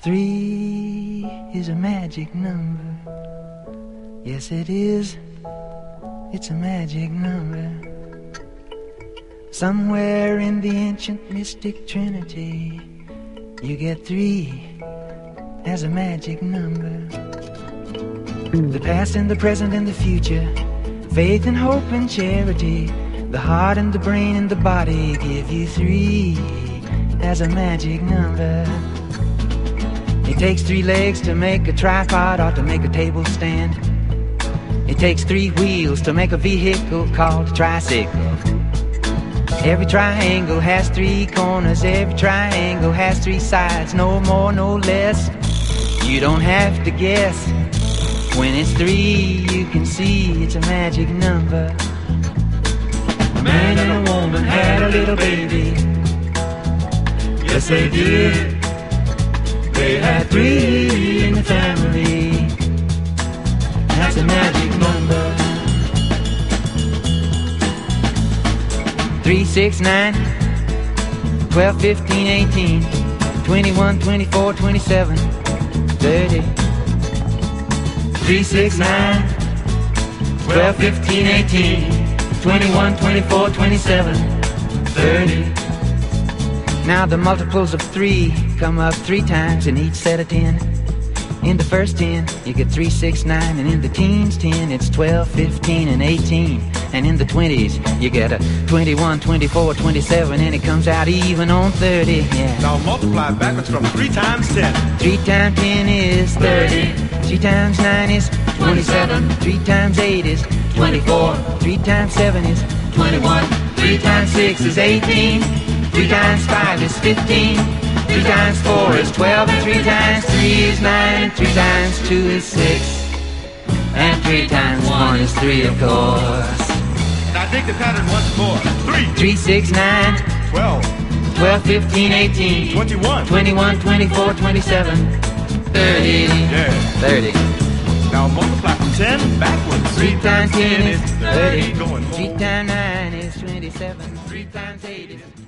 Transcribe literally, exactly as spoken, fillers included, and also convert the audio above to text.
Three is a magic number. Yes, it is. It's a magic number. Somewhere in the ancient mystic trinity, you get three as a magic number. The past and the present and the future, faith and hope and charity, the heart and the brain and the body give you three as a magic number. It takes three legs to make a tripod or to make a table stand. It takes three wheels to make a vehicle called a tricycle. Every triangle has three corners, every triangle has three sides, no more, no less. You don't have to guess. When it's three, you can see it's a magic number. A man and a woman had a little baby. Yes, they did. They had three in the family. That's a magic number. Three, six, nine, twelve, fifteen, eighteen, twenty-one, twenty-four, twenty-seven, thirty. Three, six, nine, twelve, fifteen, eighteen, twenty-one, twenty-four, twenty-seven, thirty. Now the multiples of three come up three times in each set of ten. In the first ten, you get three, six, nine, and in the teens ten, it's twelve, fifteen, and eighteen. And in the twenties, you get a twenty-one, twenty-four, twenty-seven, and it comes out even on thirty, yeah. Now multiply backwards from three times ten. Three times ten is thirty. Three times nine is twenty-seven. Three times eight is twenty-four. Three times seven is twenty-one. Three times six is eighteen. Three times five is fifteen. Three times four is twelve. And three times three is nine. And three times two is six. And three times one is three, of course. Now dig the pattern once more. Three. Three, six, nine. Twelve. Twelve, fifteen, eighteen. Twenty-one. Twenty-one, twenty-four, twenty-seven. Thirty. Yeah. Thirty. Now multiply from ten backwards. Three times ten is thirty. Going Three times nine is twenty-seven. Three times eight is